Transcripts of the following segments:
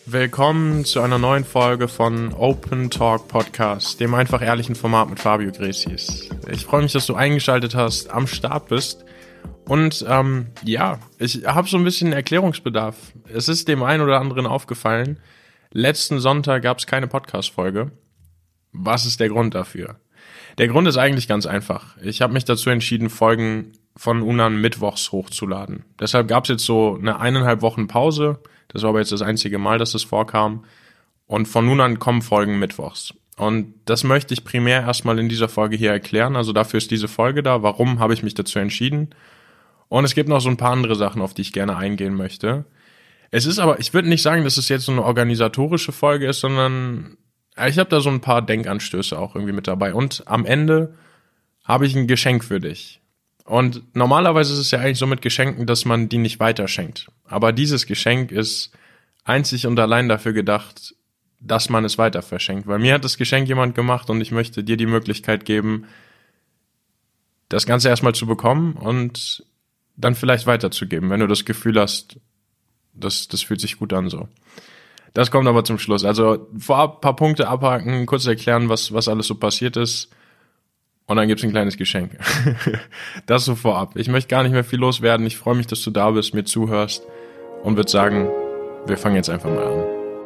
Willkommen zu einer neuen Folge von Open Talk Podcast, dem einfach ehrlichen Format mit Fabio Grecies. Ich freue mich, dass du eingeschaltet hast, am Start bist und ich habe so ein bisschen Erklärungsbedarf. Es ist dem einen oder anderen aufgefallen, letzten Sonntag gab es keine Podcast-Folge. Was ist der Grund dafür? Der Grund ist eigentlich ganz einfach. Ich habe mich dazu entschieden, Folgen von Unan mittwochs hochzuladen. Deshalb gab es jetzt so eine 1,5 Wochen Pause. Das war aber jetzt das einzige Mal, dass das vorkam. Und von nun an kommen Folgen mittwochs. Und das möchte ich primär erstmal in dieser Folge hier erklären. Also dafür ist diese Folge da. Warum habe ich mich dazu entschieden? Und es gibt noch so ein paar andere Sachen, auf die ich gerne eingehen möchte. Es ist aber, ich würde nicht sagen, dass es jetzt so eine organisatorische Folge ist, sondern ich habe da so ein paar Denkanstöße auch irgendwie mit dabei. Und am Ende habe ich ein Geschenk für dich. Und normalerweise ist es ja eigentlich so mit Geschenken, dass man die nicht weiterschenkt. Aber dieses Geschenk ist einzig und allein dafür gedacht, dass man es weiter verschenkt. Weil mir hat das Geschenk jemand gemacht und ich möchte dir die Möglichkeit geben, das Ganze erstmal zu bekommen und dann vielleicht weiterzugeben, wenn du das Gefühl hast, das fühlt sich gut an so. Das kommt aber zum Schluss. Also vorab ein paar Punkte abhaken, kurz erklären, was alles so passiert ist. Und dann gibt's ein kleines Geschenk. Das so vorab. Ich möchte gar nicht mehr viel loswerden. Ich freue mich, dass du da bist, mir zuhörst und würde sagen, wir fangen jetzt einfach mal an.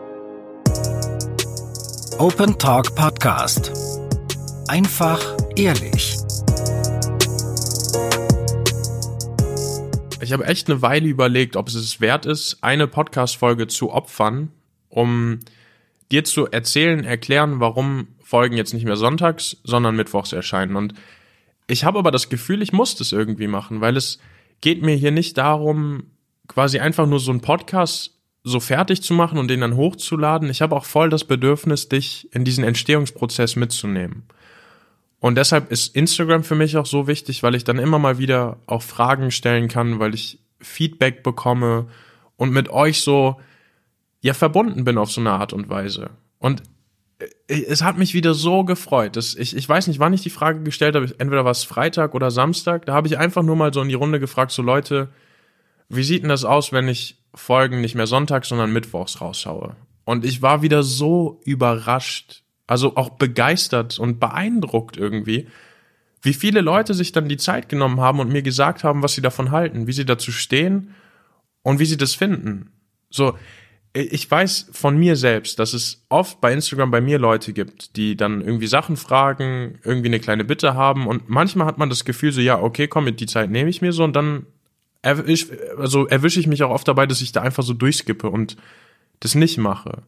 Open Talk Podcast. Einfach ehrlich. Ich habe echt eine Weile überlegt, ob es wert ist, eine Podcast-Folge zu opfern, um dir zu erklären, warum Folgen jetzt nicht mehr sonntags, sondern mittwochs erscheinen. Und ich habe aber das Gefühl, ich muss das irgendwie machen, weil es geht mir hier nicht darum, quasi einfach nur so einen Podcast so fertig zu machen und den dann hochzuladen. Ich habe auch voll das Bedürfnis, dich in diesen Entstehungsprozess mitzunehmen. Und deshalb ist Instagram für mich auch so wichtig, weil ich dann immer mal wieder auch Fragen stellen kann, weil ich Feedback bekomme und mit euch so verbunden bin auf so eine Art und Weise. Und es hat mich wieder so gefreut. Ich weiß nicht, wann ich die Frage gestellt habe, entweder war es Freitag oder Samstag, da habe ich einfach nur mal so in die Runde gefragt, so Leute, wie sieht denn das aus, wenn ich Folgen nicht mehr sonntags, sondern mittwochs raushaue? Und ich war wieder so überrascht, also auch begeistert und beeindruckt irgendwie, wie viele Leute sich dann die Zeit genommen haben und mir gesagt haben, was sie davon halten, wie sie dazu stehen und wie sie das finden. So, ich weiß von mir selbst, dass es oft bei Instagram bei mir Leute gibt, die dann irgendwie Sachen fragen, irgendwie eine kleine Bitte haben und manchmal hat man das Gefühl so, ja, okay, komm, die Zeit nehme ich mir so und dann erwische ich mich auch oft dabei, dass ich da einfach so durchskippe und das nicht mache.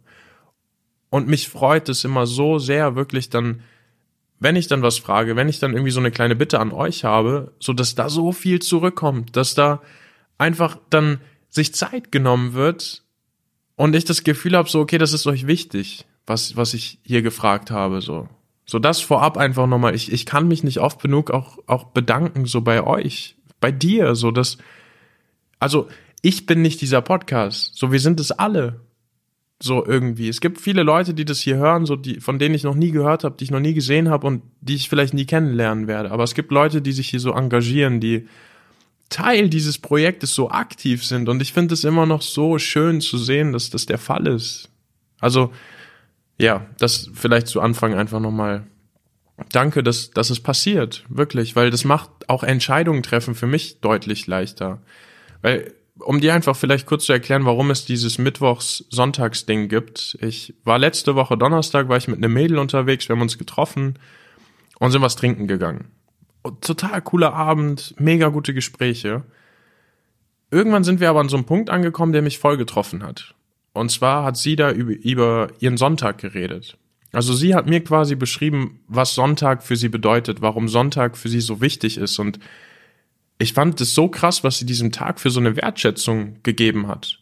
Und mich freut es immer so sehr, wirklich dann, wenn ich dann was frage, wenn ich dann irgendwie so eine kleine Bitte an euch habe, so dass da so viel zurückkommt, dass da einfach dann sich Zeit genommen wird und ich das Gefühl habe, so, okay, das ist euch wichtig, was ich hier gefragt habe, so. So das vorab einfach nochmal, ich kann mich nicht oft genug auch bedanken, so bei euch, bei dir, so dass, also ich bin nicht dieser Podcast, so wir sind es alle, so irgendwie. Es gibt viele Leute, die das hier hören, so von denen ich noch nie gehört habe, die ich noch nie gesehen habe und die ich vielleicht nie kennenlernen werde, aber es gibt Leute, die sich hier so engagieren, die Teil dieses Projektes so aktiv sind und ich finde es immer noch so schön zu sehen, dass das der Fall ist. Also, ja, das vielleicht zu Anfang einfach nochmal danke, dass es passiert, wirklich, weil das macht auch Entscheidungen treffen für mich deutlich leichter. Weil, um dir einfach vielleicht kurz zu erklären, warum es dieses Mittwochs-Sonntags-Ding gibt. Ich war letzte Woche Donnerstag, war ich mit einem Mädel unterwegs, wir haben uns getroffen und sind was trinken gegangen. Total cooler Abend, mega gute Gespräche. Irgendwann sind wir aber an so einem Punkt angekommen, der mich voll getroffen hat. Und zwar hat sie da über ihren Sonntag geredet. Also sie hat mir quasi beschrieben, was Sonntag für sie bedeutet, warum Sonntag für sie so wichtig ist. Und ich fand es so krass, was sie diesem Tag für so eine Wertschätzung gegeben hat.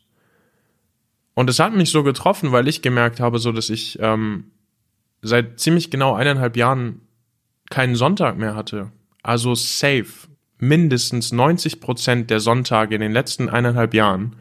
Und es hat mich so getroffen, weil ich gemerkt habe, so dass ich seit ziemlich genau 1,5 Jahren keinen Sonntag mehr hatte. Also safe, mindestens 90% der Sonntage in den letzten 1,5 Jahren,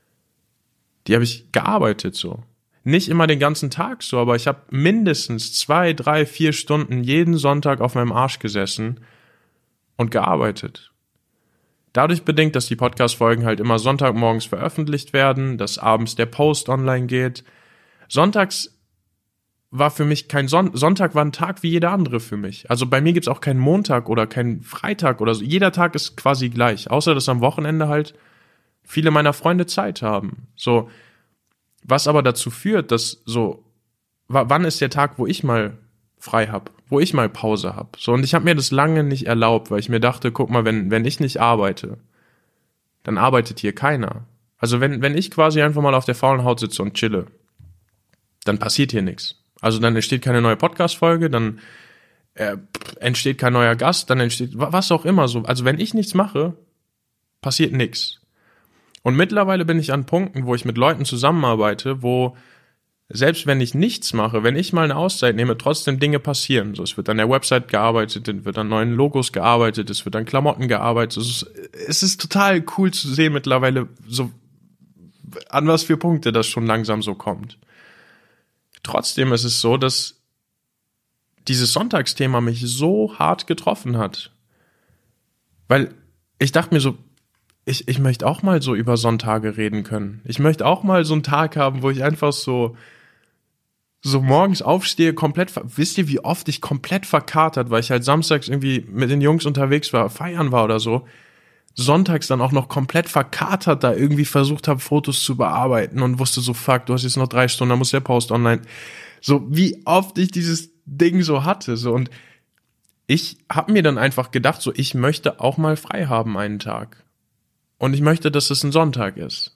die habe ich gearbeitet so. Nicht immer den ganzen Tag so, aber ich habe mindestens 2, 3, 4 Stunden jeden Sonntag auf meinem Arsch gesessen und gearbeitet. dadurch bedingt, dass die Podcast-Folgen halt immer Sonntagmorgens veröffentlicht werden, dass abends der Post online geht. Sonntags war für mich kein Sonntag war ein Tag wie jeder andere für mich. Also bei mir gibt's auch keinen Montag oder keinen Freitag oder so. Jeder Tag ist quasi gleich, außer dass am Wochenende halt viele meiner Freunde Zeit haben. So, was aber dazu führt, dass so, wann ist der Tag, wo ich mal frei habe, wo ich mal Pause habe. So, und ich habe mir das lange nicht erlaubt, weil ich mir dachte, guck mal, wenn ich nicht arbeite, dann arbeitet hier keiner. Also wenn ich quasi einfach mal auf der faulen Haut sitze und chille, dann passiert hier nichts. Also dann entsteht keine neue Podcast-Folge, dann entsteht kein neuer Gast, dann entsteht was auch immer so. Also wenn ich nichts mache, passiert nichts. Und mittlerweile bin ich an Punkten, wo ich mit Leuten zusammenarbeite, wo selbst wenn ich nichts mache, wenn ich mal eine Auszeit nehme, trotzdem Dinge passieren. So, es wird an der Website gearbeitet, es wird an neuen Logos gearbeitet, es wird an Klamotten gearbeitet. Es ist total cool zu sehen mittlerweile, so an was für Punkte das schon langsam so kommt. Trotzdem ist es so, dass dieses Sonntagsthema mich so hart getroffen hat. Weil ich dachte mir so, ich möchte auch mal so über Sonntage reden können. Ich möchte auch mal so einen Tag haben, wo ich einfach so morgens aufstehe, wisst ihr, wie oft ich komplett verkatert, weil ich halt samstags irgendwie mit den Jungs unterwegs war, feiern war oder so, sonntags dann auch noch komplett verkatert da irgendwie versucht habe, Fotos zu bearbeiten und wusste so, fuck, du hast jetzt noch 3 Stunden, dann muss der Post online. So, wie oft ich dieses Ding so hatte, so, und ich habe mir dann einfach gedacht, so, ich möchte auch mal frei haben einen Tag. Und ich möchte, dass es ein Sonntag ist.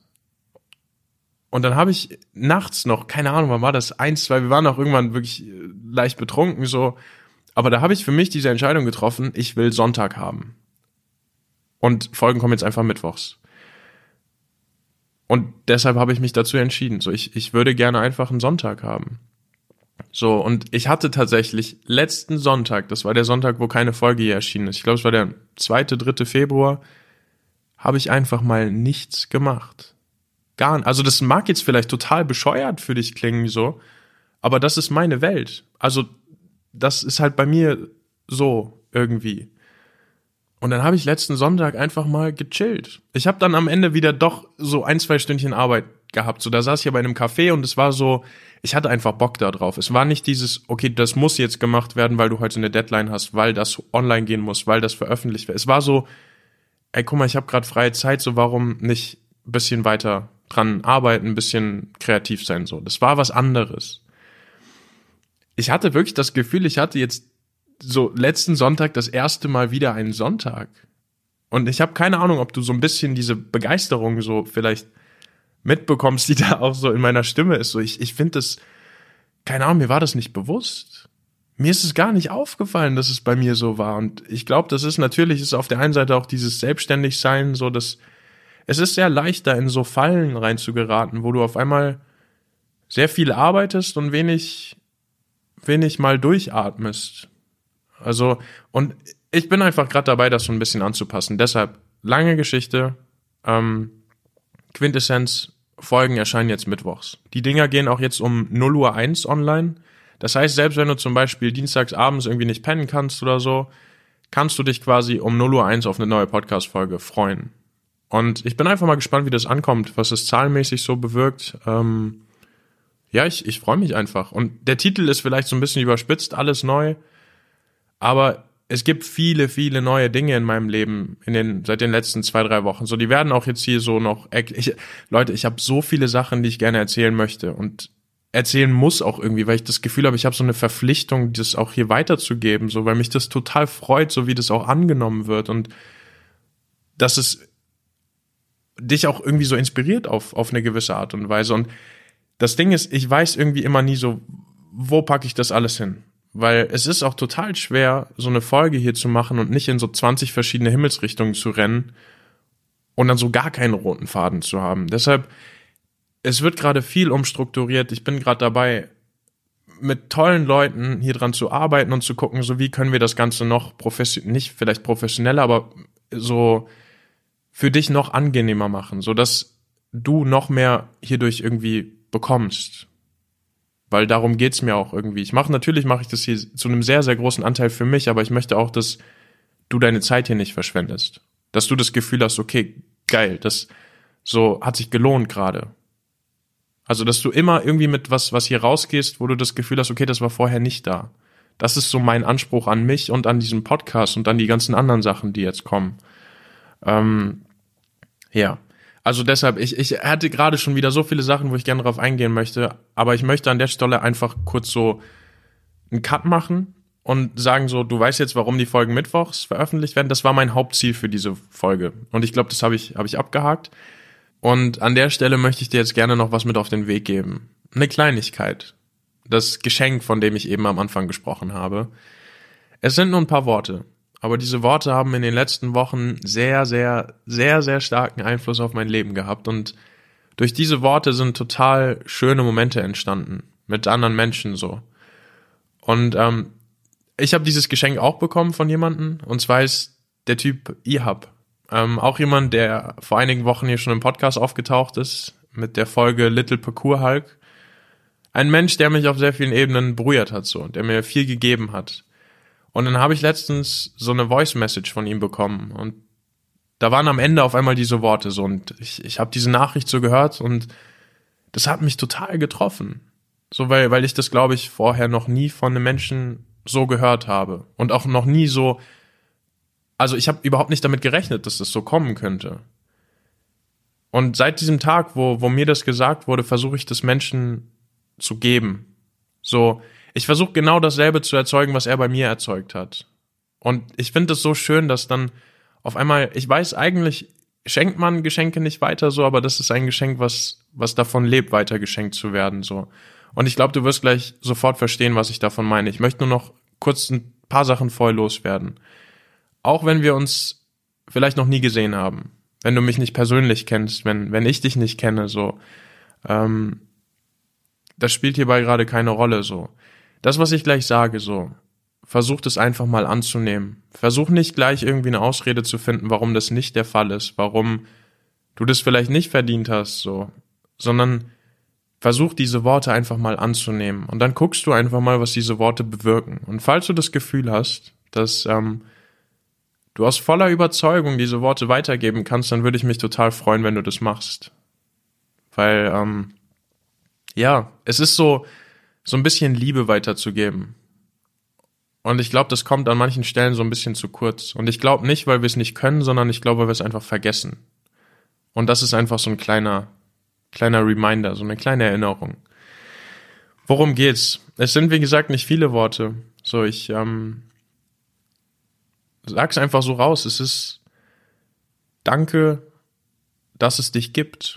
Und dann habe ich nachts noch, keine Ahnung, wann war das, 1, 2, wir waren auch irgendwann wirklich leicht betrunken, so, aber da habe ich für mich diese Entscheidung getroffen, ich will Sonntag haben. Und Folgen kommen jetzt einfach mittwochs. Und deshalb habe ich mich dazu entschieden. So, ich würde gerne einfach einen Sonntag haben. So, und ich hatte tatsächlich letzten Sonntag, das war der Sonntag, wo keine Folge hier erschienen ist, ich glaube, es war der 2., 3. Februar, habe ich einfach mal nichts gemacht. Gar nicht. Also das mag jetzt vielleicht total bescheuert für dich klingen, so, aber das ist meine Welt. Also das ist halt bei mir so irgendwie. Und dann habe ich letzten Sonntag einfach mal gechillt. Ich habe dann am Ende wieder doch so 1, 2 Stündchen Arbeit gehabt. So, da saß ich aber in einem Café und es war so, ich hatte einfach Bock da drauf. Es war nicht dieses, okay, das muss jetzt gemacht werden, weil du heute eine Deadline hast, weil das online gehen muss, weil das veröffentlicht wird. Es war so, ey, guck mal, ich habe gerade freie Zeit, so warum nicht ein bisschen weiter dran arbeiten, ein bisschen kreativ sein, so. Das war was anderes. Ich hatte wirklich das Gefühl, ich hatte jetzt so letzten Sonntag das erste Mal wieder einen Sonntag. Und ich habe keine Ahnung, ob du so ein bisschen diese Begeisterung so vielleicht mitbekommst, die da auch so in meiner Stimme ist. So, ich finde das, keine Ahnung, mir war das nicht bewusst. Mir ist es gar nicht aufgefallen, dass es bei mir so war. Und ich glaube, das ist natürlich, ist auf der einen Seite auch dieses Selbstständigsein, so dass es ist sehr leicht, da in so Fallen reinzugeraten, wo du auf einmal sehr viel arbeitest und wenig mal durchatmest. Also, und ich bin einfach gerade dabei, das so ein bisschen anzupassen. Deshalb, lange Geschichte, Quintessenz, Folgen erscheinen jetzt mittwochs. Die Dinger gehen auch jetzt um 0:01 online. Das heißt, selbst wenn du zum Beispiel dienstags abends irgendwie nicht pennen kannst oder so, kannst du dich quasi um 0:01 auf eine neue Podcast-Folge freuen. Und ich bin einfach mal gespannt, wie das ankommt, was es zahlenmäßig so bewirkt. Ja, ich freue mich einfach. Und der Titel ist vielleicht so ein bisschen überspitzt, alles neu. Aber es gibt viele, viele neue Dinge in meinem Leben seit den letzten 2, 3 Wochen. So, die werden auch jetzt hier so noch, Leute, ich habe so viele Sachen, die ich gerne erzählen möchte und erzählen muss auch irgendwie, weil ich das Gefühl habe, ich habe so eine Verpflichtung, das auch hier weiterzugeben, so, weil mich das total freut, so wie das auch angenommen wird und dass es dich auch irgendwie so inspiriert auf eine gewisse Art und Weise. Und das Ding ist, ich weiß irgendwie immer nie so, wo packe ich das alles hin? Weil es ist auch total schwer, so eine Folge hier zu machen und nicht in so 20 verschiedene Himmelsrichtungen zu rennen und dann so gar keinen roten Faden zu haben. Deshalb, es wird gerade viel umstrukturiert. Ich bin gerade dabei, mit tollen Leuten hier dran zu arbeiten und zu gucken, so wie können wir das Ganze noch nicht vielleicht professioneller, aber so für dich noch angenehmer machen, so dass du noch mehr hierdurch irgendwie bekommst. Weil darum geht's mir auch irgendwie. Natürlich mache ich das hier zu einem sehr, sehr großen Anteil für mich, aber ich möchte auch, dass du deine Zeit hier nicht verschwendest. Dass du das Gefühl hast, okay, geil, das so hat sich gelohnt gerade. Also, dass du immer irgendwie mit was hier rausgehst, wo du das Gefühl hast, okay, das war vorher nicht da. Das ist so mein Anspruch an mich und an diesen Podcast und an die ganzen anderen Sachen, die jetzt kommen. Ja, also deshalb, ich hatte gerade schon wieder so viele Sachen, wo ich gerne drauf eingehen möchte, aber ich möchte an der Stelle einfach kurz so einen Cut machen und sagen so, du weißt jetzt, warum die Folgen mittwochs veröffentlicht werden. Das war mein Hauptziel für diese Folge und ich glaube, das habe ich abgehakt. Und an der Stelle möchte ich dir jetzt gerne noch was mit auf den Weg geben. Eine Kleinigkeit. Das Geschenk, von dem ich eben am Anfang gesprochen habe. Es sind nur ein paar Worte. Aber diese Worte haben in den letzten Wochen sehr, sehr, sehr, sehr starken Einfluss auf mein Leben gehabt. Und durch diese Worte sind total schöne Momente entstanden. Mit anderen Menschen so. Und ich habe dieses Geschenk auch bekommen von jemandem. Und zwar ist der Typ Ihab. Auch jemand, der vor einigen Wochen hier schon im Podcast aufgetaucht ist. Mit der Folge Little Parkour Hulk. Ein Mensch, der mich auf sehr vielen Ebenen berührt hat. So, der mir viel gegeben hat. Und dann habe ich letztens so eine Voice-Message von ihm bekommen und da waren am Ende auf einmal diese Worte so und ich habe diese Nachricht so gehört und das hat mich total getroffen. So, weil ich das, glaube ich, vorher noch nie von einem Menschen so gehört habe und auch noch nie so, also ich habe überhaupt nicht damit gerechnet, dass das so kommen könnte. Und seit diesem Tag, wo mir das gesagt wurde, versuche ich das Menschen zu geben. So, ich versuche genau dasselbe zu erzeugen, was er bei mir erzeugt hat. Und ich finde es so schön, dass dann auf einmal, ich weiß eigentlich, schenkt man Geschenke nicht weiter so, aber das ist ein Geschenk, was davon lebt, weiter geschenkt zu werden so. Und ich glaube, du wirst gleich sofort verstehen, was ich davon meine. Ich möchte nur noch kurz ein paar Sachen voll loswerden. Auch wenn wir uns vielleicht noch nie gesehen haben, wenn du mich nicht persönlich kennst, wenn ich dich nicht kenne, so, das spielt hierbei gerade keine Rolle so. Das, was ich gleich sage, so, versucht es einfach mal anzunehmen. Versuch nicht gleich irgendwie eine Ausrede zu finden, warum das nicht der Fall ist, warum du das vielleicht nicht verdient hast, so, sondern versuch diese Worte einfach mal anzunehmen und dann guckst du einfach mal, was diese Worte bewirken. Und falls du das Gefühl hast, dass du aus voller Überzeugung diese Worte weitergeben kannst, dann würde ich mich total freuen, wenn du das machst. Weil, ja, es ist so ein bisschen Liebe weiterzugeben. Und ich glaube, das kommt an manchen Stellen so ein bisschen zu kurz. Und ich glaube nicht, weil wir es nicht können, sondern ich glaube, weil wir es einfach vergessen. Und das ist einfach so ein kleiner Reminder, so eine kleine Erinnerung. Worum geht's? Es sind, wie gesagt, nicht viele Worte. So, ich sag's einfach so raus. Es ist Danke, dass es dich gibt.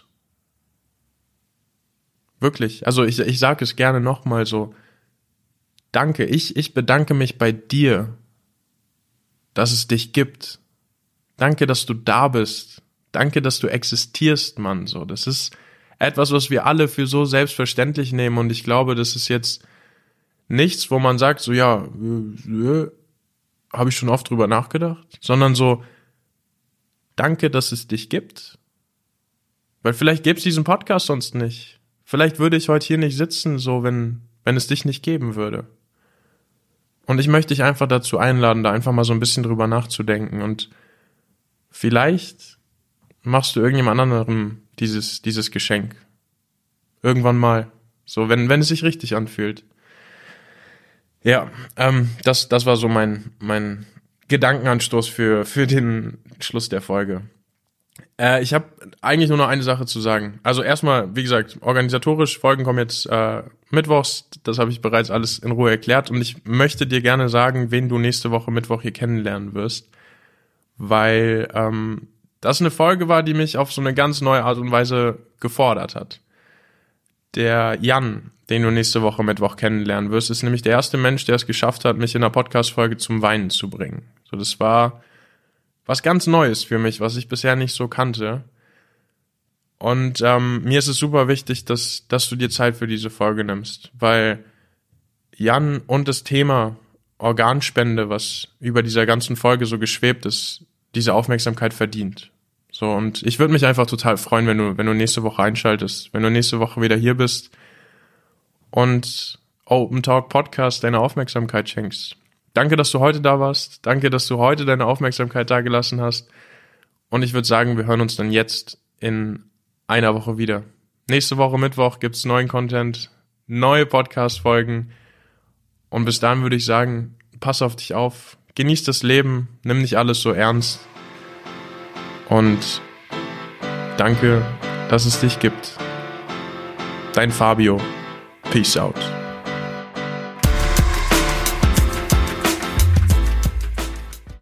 Wirklich, also ich sage es gerne nochmal so, danke, ich bedanke mich bei dir, dass es dich gibt. Danke, dass du da bist. Danke, dass du existierst, Mann. So, das ist etwas, was wir alle für so selbstverständlich nehmen und ich glaube, das ist jetzt nichts, wo man sagt, so ja, habe ich schon oft drüber nachgedacht, sondern so, danke, dass es dich gibt. Weil vielleicht gäbe es diesen Podcast sonst nicht. Vielleicht würde ich heute hier nicht sitzen, so wenn es dich nicht geben würde. Und ich möchte dich einfach dazu einladen, da einfach mal so ein bisschen drüber nachzudenken. Und vielleicht machst du irgendjemand anderem dieses Geschenk. Irgendwann mal. So, wenn es sich richtig anfühlt. Ja, das war so mein Gedankenanstoß für den Schluss der Folge. Ich habe eigentlich nur noch eine Sache zu sagen. Also erstmal, wie gesagt, organisatorisch, Folgen kommen jetzt mittwochs. Das habe ich bereits alles in Ruhe erklärt. Und ich möchte dir gerne sagen, wen du nächste Woche Mittwoch hier kennenlernen wirst. Weil das eine Folge war, die mich auf so eine ganz neue Art und Weise gefordert hat. Der Jan, den du nächste Woche Mittwoch kennenlernen wirst, ist nämlich der erste Mensch, der es geschafft hat, mich in einer Podcast-Folge zum Weinen zu bringen. So, das war was ganz Neues für mich, was ich bisher nicht so kannte. Und mir ist es super wichtig, dass du dir Zeit für diese Folge nimmst, weil Jan und das Thema Organspende, was über dieser ganzen Folge so geschwebt ist, diese Aufmerksamkeit verdient. So, und ich würde mich einfach total freuen, wenn du nächste Woche einschaltest, wenn du nächste Woche wieder hier bist und Open Talk Podcast deine Aufmerksamkeit schenkst. Danke, dass du heute da warst. Danke, dass du heute deine Aufmerksamkeit da gelassen hast. Und ich würde sagen, wir hören uns dann jetzt in einer Woche wieder. Nächste Woche Mittwoch gibt's neuen Content, neue Podcast-Folgen. Und bis dahin würde ich sagen, pass auf dich auf, genieß das Leben, nimm nicht alles so ernst. Und danke, dass es dich gibt. Dein Fabio. Peace out.